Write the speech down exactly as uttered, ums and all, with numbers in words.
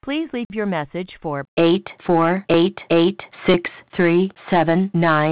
Please leave your message for eight four eight eight six three seven nine.